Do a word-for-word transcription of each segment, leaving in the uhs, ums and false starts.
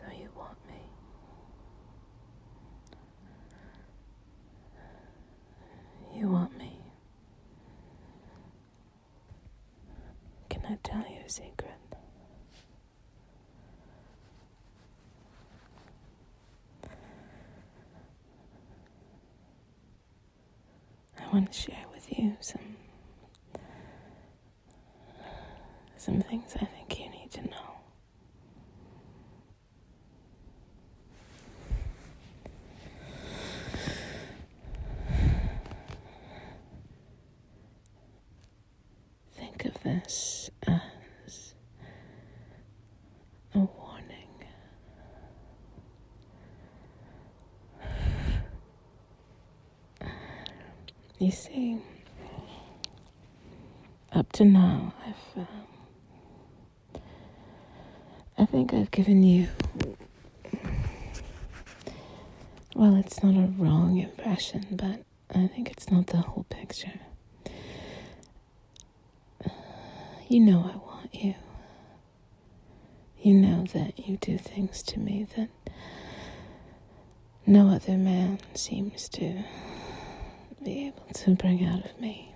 So you want me? You want me? Can I tell you a secret? I want to share with you some some things I think you need to know. Think of this as a warning. You see, up to now, I've, um, I think I've given you, well, it's not a wrong impression, but I think it's not the whole picture. You know I want you. You know that you do things to me that no other man seems to be able to bring out of me.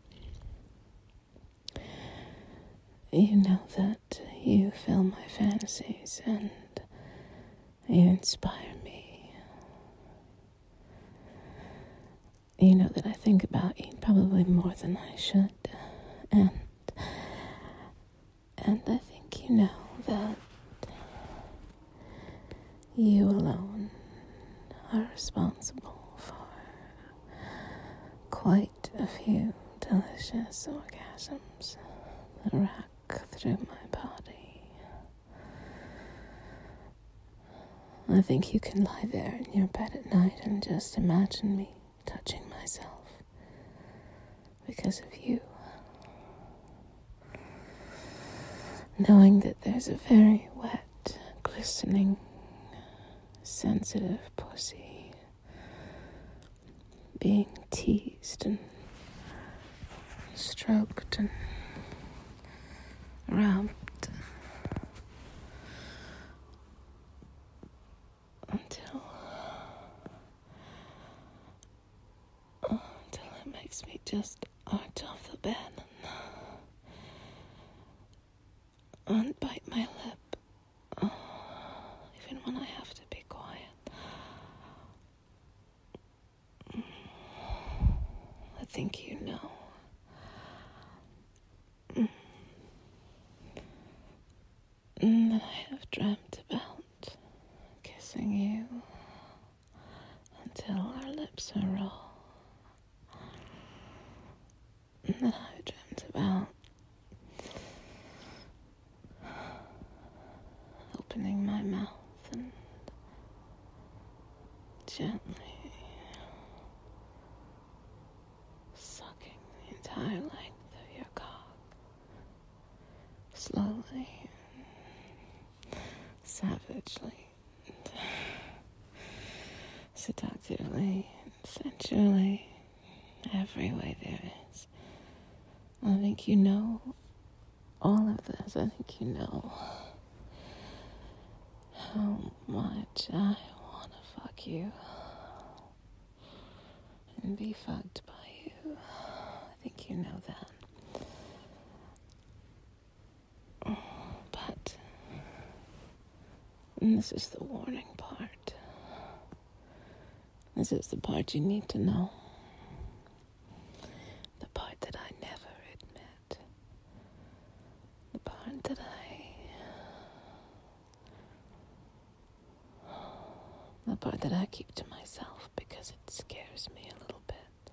You know that you fill my fantasies and you inspire me. You know that I think about you probably more than I should. And and I think you know that you alone are responsible for quite a few delicious orgasms that rack through my body. I think you can lie there in your bed at night and just imagine me touching myself because of you. Knowing that there's a very wet, glistening, sensitive pussy being teased and stroked and rubbed until until it makes me just arch off the bed and unbite my lip, oh, even when I have to be quiet. I think you know. Mm, that I have dreamt about kissing you until our lips are raw. And that I've dreamt about opening my mouth and gently sucking the entire length of your cock, slowly, savagely, and seductively, and sensually, every way there is. I think you know all of this. I think you know how much I want to fuck you and be fucked by you. I think you know that. But and this is the warning part. This is the part you need to know. The part that I never admit. The part that I... The part that I keep to myself because it scares me a little bit.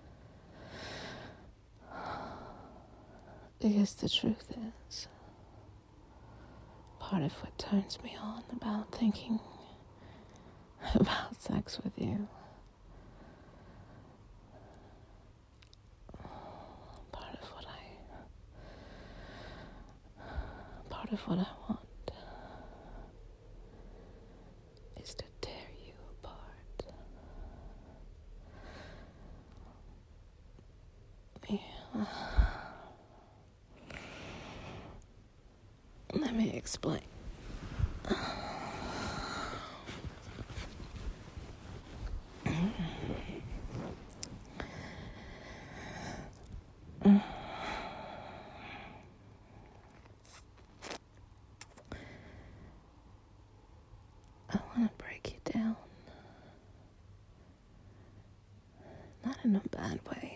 Because the truth is, part of what turns me on about thinking about sex with you, part of what I, part of what I want is to tear you apart. Yeah. Let me explain.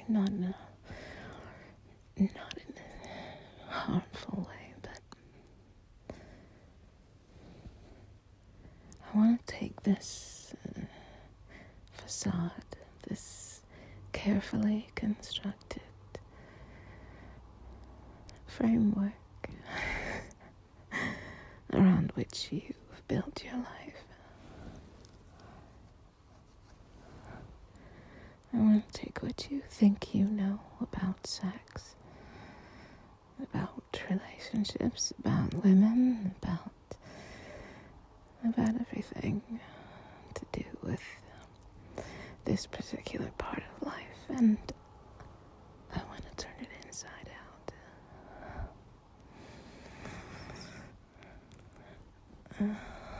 not in a, not in a harmful way, but I want to take this uh, facade, this carefully constructed framework around which you've built your life. I want to take what you think you know about sex, about relationships, about women, about about everything to do with this particular part of life, and I want to turn it inside out. Uh,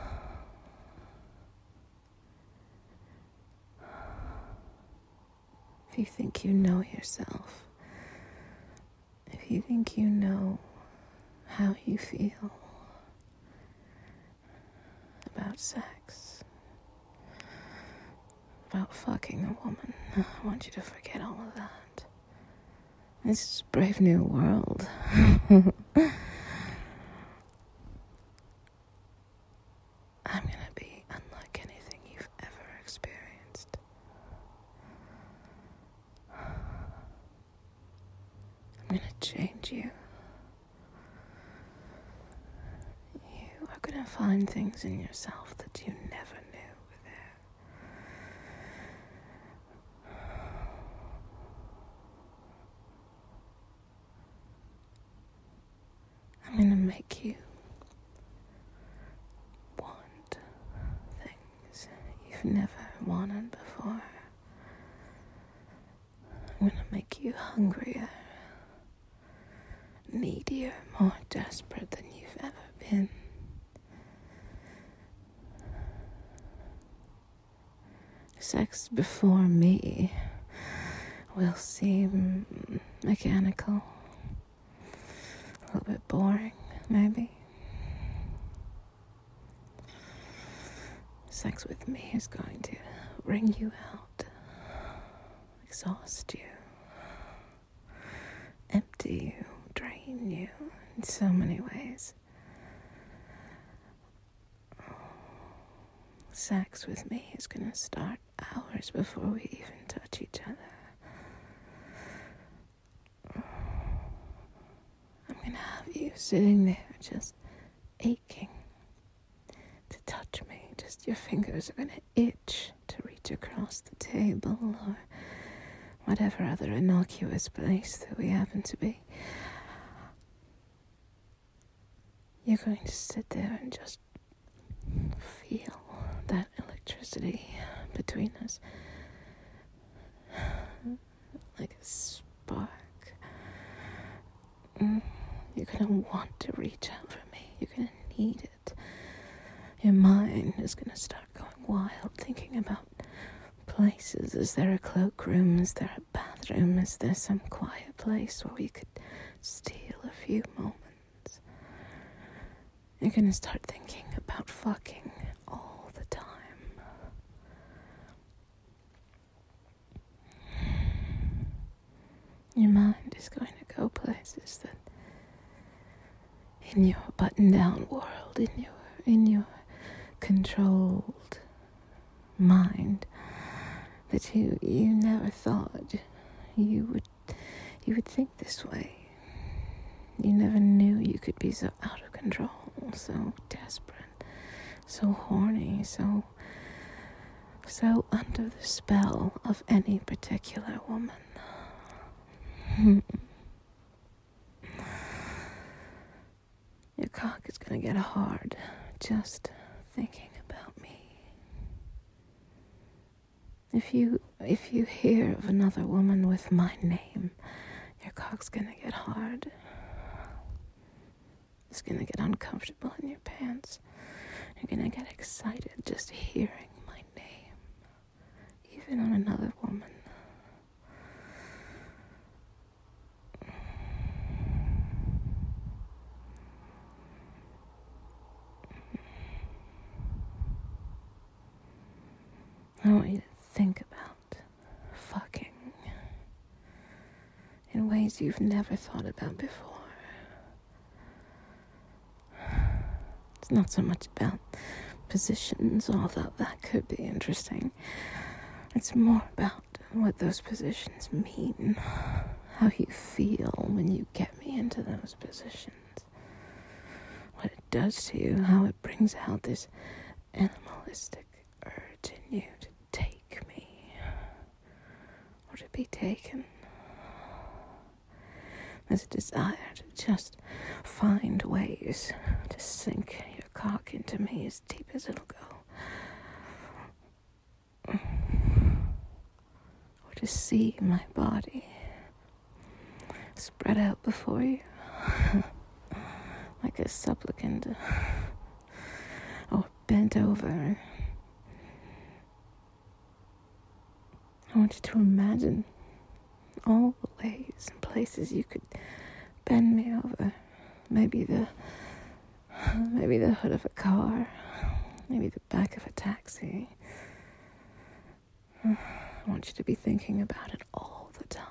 if you think you know yourself, if you think you know how you feel about sex, about fucking a woman, I want you to forget all of that. This is a brave new world. I'm gonna be unlike anything you've ever experienced. I'm gonna change you. You are gonna find things in yourself that you never knew were there. I'm gonna make you want things you've never wanted before. I'm gonna make you hungrier, needier, more desperate than you've ever been. Sex before me will seem mechanical, a little bit boring, maybe. Sex with me is going to wring you out, exhaust you, empty you, drain you in so many ways. Sex with me is going to start hours before we even touch each other. I'm going to have you sitting there just aching to touch me. Just your fingers are going to itch to reach across the table or whatever other innocuous place that we happen to be. You're going to sit there and just feel that electricity between us, like a spark. Mm. You're gonna want to reach out for me. You're gonna need it. Your mind is gonna start going wild, thinking about places. Is there a cloakroom? Is there a bathroom? Is there some quiet place where we could steal a few moments? You're gonna start thinking about fucking all the time. Your mind is going to go places that in your button-down world, in your in your controlled mind, that you you never thought you would you would think this way. You never knew you could be so out of control, so desperate, so horny, so so under the spell of any particular woman. Your cock is gonna get hard just thinking about me. If you if you hear of another woman with my name, your cock's gonna get hard. It's gonna get uncomfortable in your pants. You're gonna get excited just hearing my name, even on another woman. I want you to think about fucking in ways you've never thought about before. It's not so much about positions, although that could be interesting. It's more about what those positions mean, how you feel when you get me into those positions, what it does to you, how it brings out this animalistic urge in you to take me, or to be taken. There's a desire to just find ways to sink your cock into me as deep as it'll go. Or to see my body spread out before you like a supplicant, or bent over. I want you to imagine all the ways and places you could bend me over. Maybe the maybe the hood of a car, maybe the back of a taxi. I want you to be thinking about it all the time.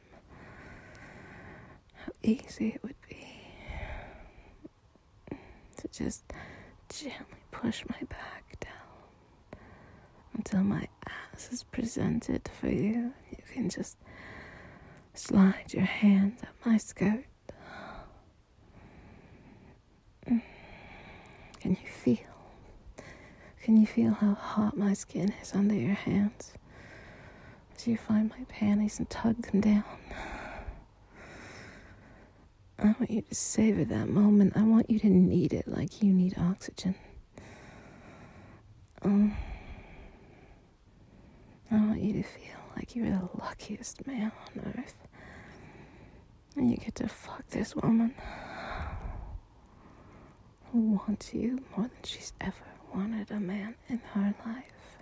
How easy it would be to just gently push my back down until my ass is presented for you. You can just slide your hand up my skirt. Can you feel? Can you feel how hot my skin is under your hands as you find my panties and tug them down? I want you to savor that moment. I want you to need it like you need oxygen. Um, I want you to feel like you're the luckiest man on earth. And you get to fuck this woman who wants you more than she's ever wanted a man in her life.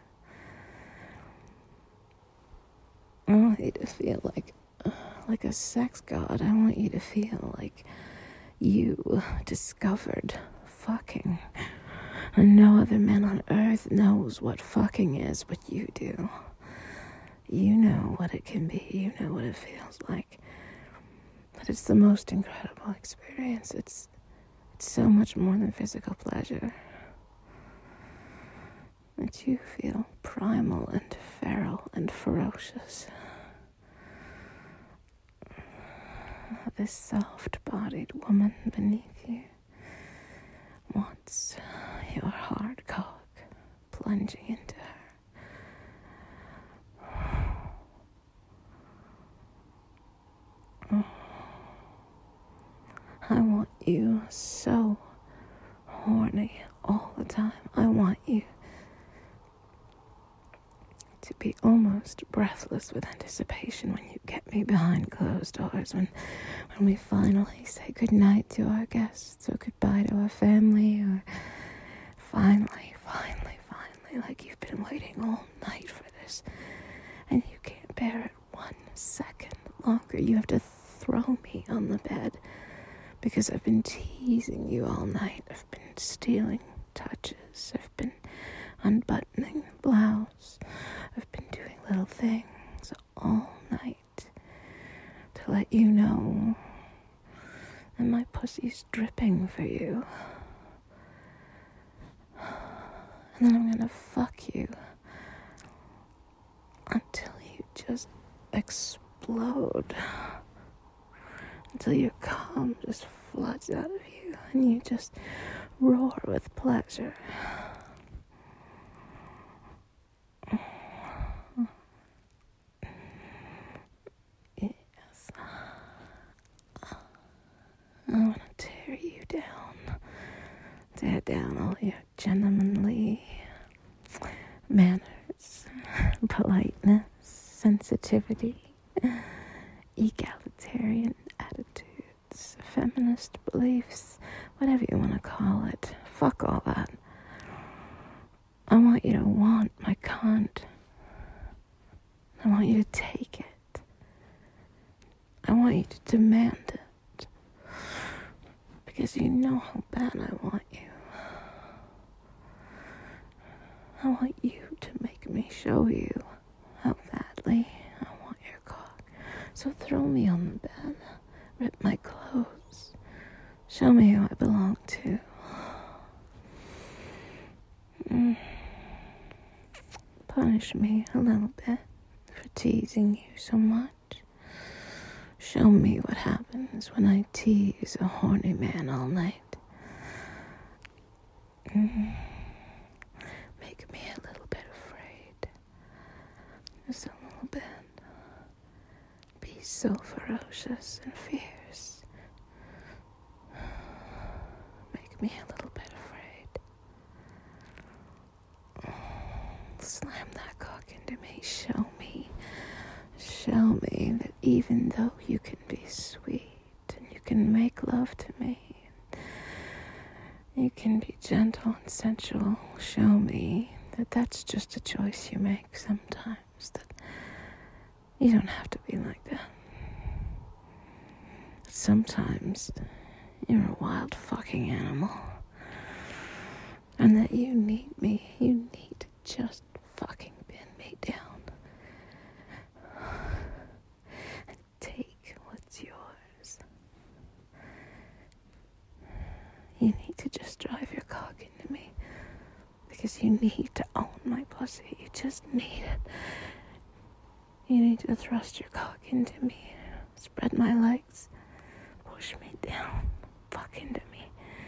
I want you to feel like uh, like a sex god. I want you to feel like you discovered fucking. And no other man on earth knows what fucking is, but you do. You know what it can be. You know what it feels like. But it's the most incredible experience. It's it's so much more than physical pleasure. That you feel primal and feral and ferocious. This soft-bodied woman beneath you wants your hard cock plunging into her. Oh. I want you so horny all the time. I want you to be almost breathless with anticipation when you get me behind closed doors, when when we finally say goodnight to our guests, or goodbye to our family, or finally, finally, finally, like you've been waiting all night for this, and you can't bear it one second longer. You have to throw me on the bed, because I've been teasing you all night. I've been stealing touches. I've been unbuttoning the blouse. I've been doing little things all night to let you know that my pussy's dripping for you. And then I'm gonna fuck you until you just explode. Until your cum just floods out of you and you just roar with pleasure. Yes. I want to tear you down. Tear down all your gentlemanly manners, politeness, sensitivity, egalitarian attitudes, feminist beliefs, whatever you want to call it. Fuck all that. I want you to want my cunt. I want you to take it. I want you to demand it. Because you know how bad I want you. I want you to make me show you how badly I want your cock. So throw me on the bed, rip my clothes, show me who I belong to. Mm. Punish me a little bit for teasing you so much. Show me what happens when I tease a horny man all night. Mm. Make me a little bit afraid. Just a little bit. Be so ferocious and fierce. Make me a little bit afraid. Slam that cock into me. Show me. Show me that even though you can be sweet and you can make love to me, and you can be gentle and sensual, show me that that's just a choice you make sometimes, that you don't have to be like that. Sometimes you're a wild fucking animal, and that you need me. You need to just fucking pin me down and take what's yours. You need to just drive your cock into me, because you need to own my pussy. You just need it. You need to thrust your cock into me, spread my legs, push me down, fuck into me.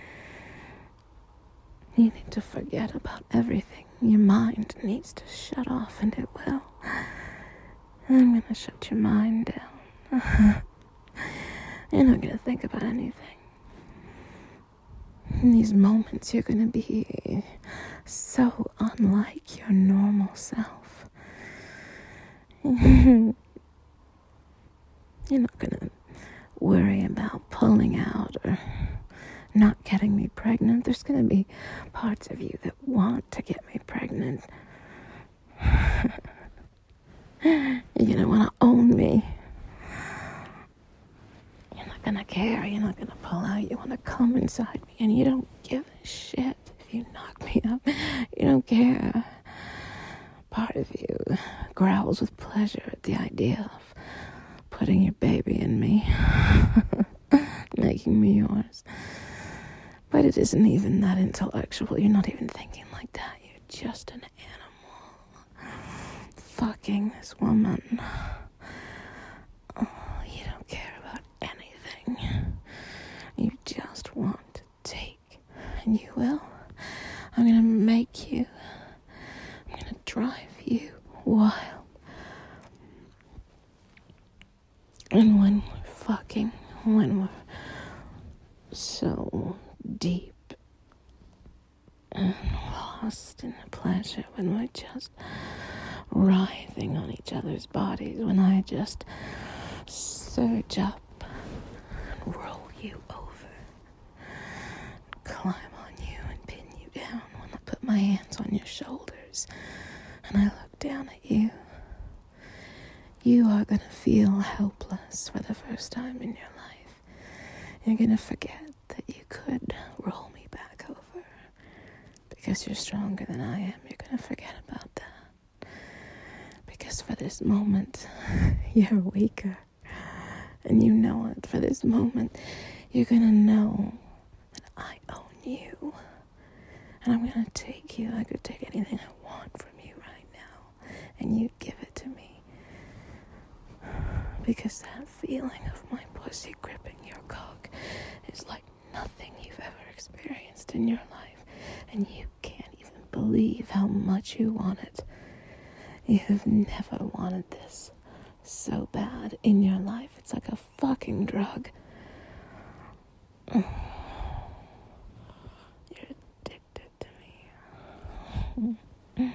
You need to forget about everything. Your mind needs to shut off, and it will. I'm gonna shut your mind down. You're not gonna think about anything. In these moments, you're gonna be so unlike your normal self. You're not gonna worry about pulling out or not getting me pregnant. There's gonna be parts of you that want to get me pregnant. You're gonna wanna own me. You're not gonna care. You're not gonna pull out. You wanna come inside me, and you don't give a shit if you knock me up. You don't care. Part of you growls with pleasure at the idea of putting your baby in me, making me yours. But it isn't even that intellectual. You're not even thinking like that. You're just an animal fucking this woman. Oh, you don't care about anything. You just want to take, and you will. I'm gonna make you. I'm gonna drive you wild. And when we're fucking, when we're so deep and lost in the pleasure, when we're just writhing on each other's bodies, when I just surge up and roll you over, climb on you and pin you down, when I put my hands on your shoulders and I look down at you, you are gonna feel helpless for the first time in your life. You're gonna forget that you could roll me back over because you're stronger than I am. You're gonna forget about that because for this moment you're weaker, and you know it. For this moment you're gonna know that I own you, and I'm gonna take you. I could take anything I want from you right now, and you'd give it to me. Because that feeling of my pussy gripping your cock is like nothing you've ever experienced in your life. And you can't even believe how much you want it. You've never wanted this so bad in your life. It's like a fucking drug. You're addicted to me.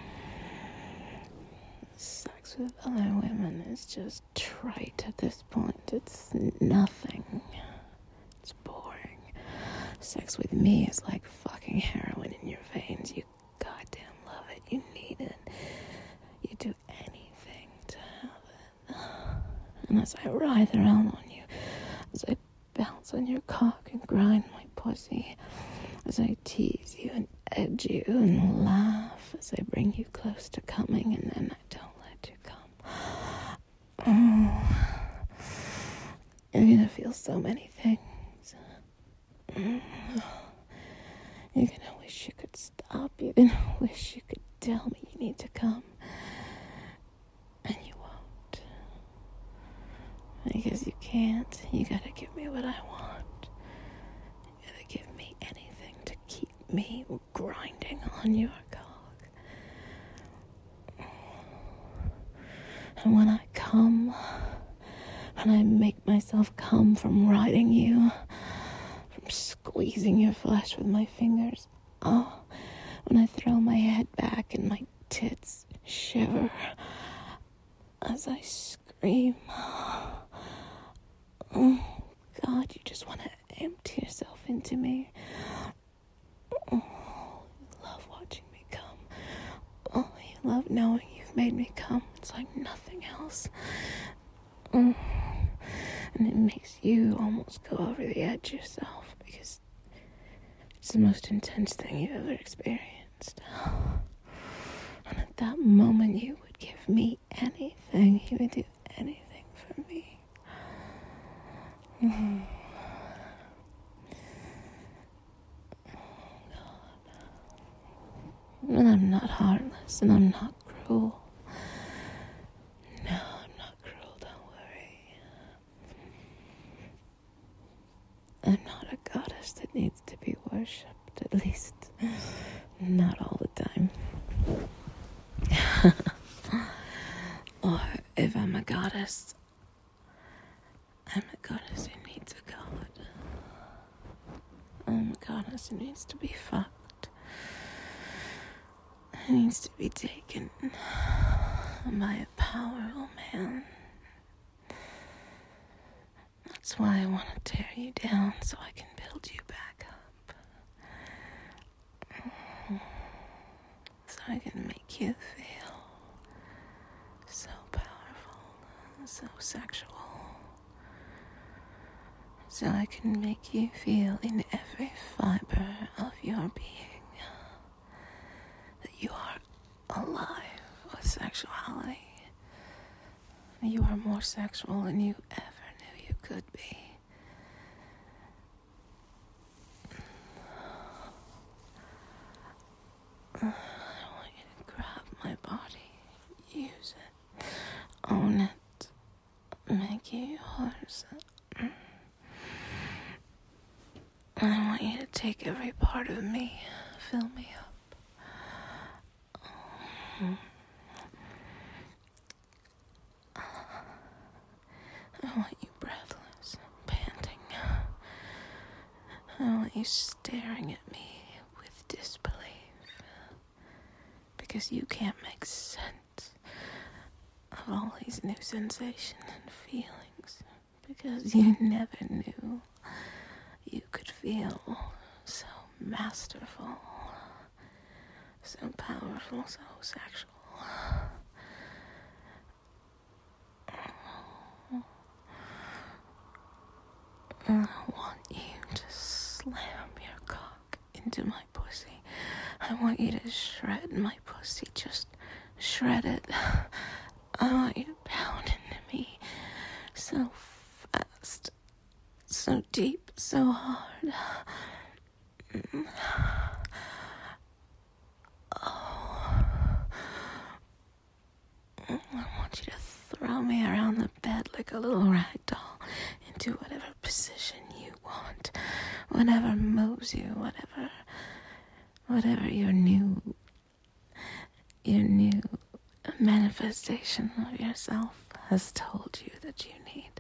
Sex with other women is just trite at this point. It's nothing. It's boring. Sex with me is like fucking heroin in your veins. You goddamn love it. You need it. You do anything to have it. And as I writhe around on you, as I bounce on your cock and grind my pussy, as I tease you and edge you and laugh, as I bring you close to coming and then I don't let you come. Oh, You're gonna feel so many things. You're gonna wish you could stop. You're gonna wish you could tell me you need to come. And you won't. Because you can't. You gotta give me what I want. You gotta give me anything to keep me grinding on your cog. And when I come, when I make myself come from riding you, from squeezing your flesh with my fingers, oh, when I throw my head back and my tits shiver as I scream, oh, God, you just want to empty yourself into me. Oh, you love watching me come. Oh, you love knowing you've made me come. It's like nothing else. Oh, and it makes you almost go over the edge yourself because it's the most intense thing you've ever experienced. And at that moment, you would give me anything. You would do anything for me. Mm. And I'm not heartless, and I'm not cruel. No, I'm not cruel, don't worry. I'm not a goddess that needs to be worshipped, at least not all the time. Or if I'm a goddess, I'm a goddess who needs a god. I'm a goddess who needs to be fucked. It needs to be taken by a powerful man. That's why I want to tear you down so I can build you back up. So I can make you feel so powerful, so sexual. So I can make you feel in every fiber of your being you are alive with sexuality. You are more sexual than you ever knew you could be. I want you to grab my body, use it, own it, make it yours. I want you to take every part of me, fill me up. I want you breathless, panting. I want you staring at me with disbelief. Because you can't make sense of all these new sensations and feelings. Because you never knew you could feel so masterful, so powerful, so sexual. I want you to slam your cock into my pussy. I want you to shred my pussy, just shred it. I want you to pound into me so fast, so deep, so hard. I want you to throw me around the bed like a little rag doll into whatever position you want, whatever moves you, whatever, whatever your new, your new manifestation of yourself has told you that you need.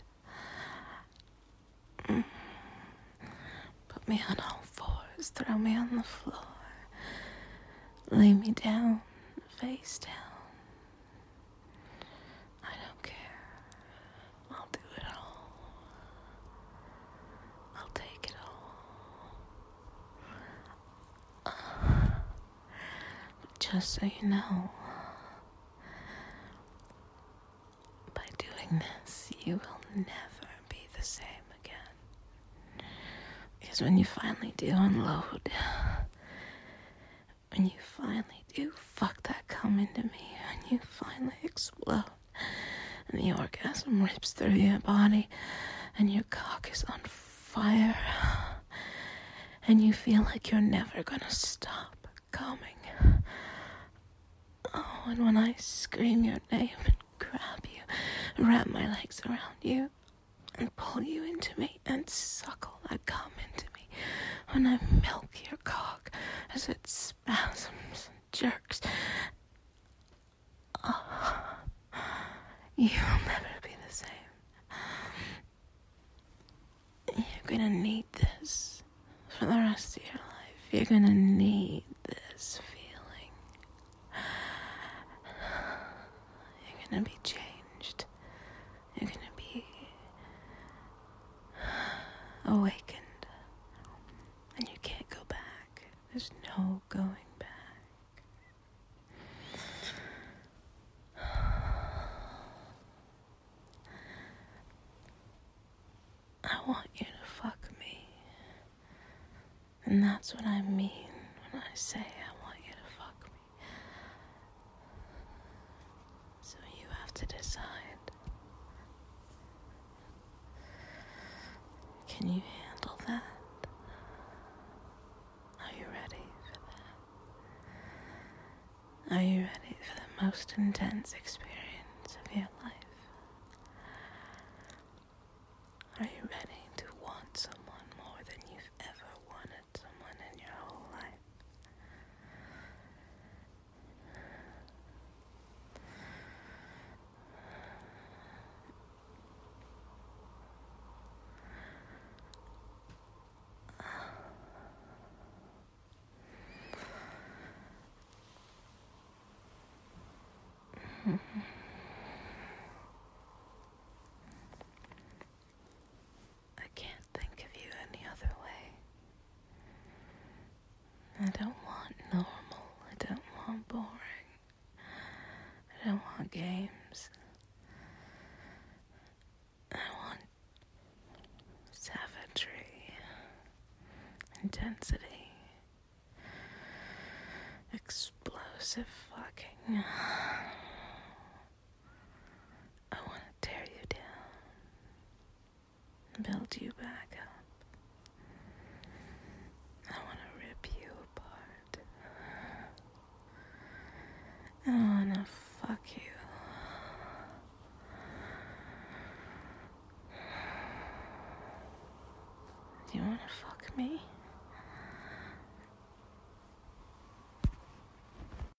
Put me on all fours, throw me on the floor, lay me down, face down. I don't care. I'll do it all. I'll take it all. But just so you know, by doing this, you will never be the same again. Because when you finally do unload, when you finally do fuck that cum into me, when you finally explode, and the orgasm rips through your body, and your cock is on fire, and you feel like you're never gonna stop coming. Oh, and when I scream your name and grab you, wrap my legs around you, and pull you into me, and suckle that cum into me, when I milk your cock as it spasms and jerks, oh, you'll never be the same. You're gonna need this for the rest of your life. You're gonna need this feeling. You're gonna be changed. You're gonna be awakened. And you can't go back. There's no going back. I want you to fuck me. And that's what I mean when I say I want you to fuck me. So you have to decide. Can you handle that? Are you ready for that? Are you ready for the most intense experience of your life? Are you ready to want someone more than you've ever wanted someone in your whole life? I can't think of you any other way. I don't want normal. I don't want boring. I don't want games. I want savagery, intensity, explosive fucking. I want to tear you down, build you back up. I want to rip you apart. I want to fuck you. Do you want to fuck me?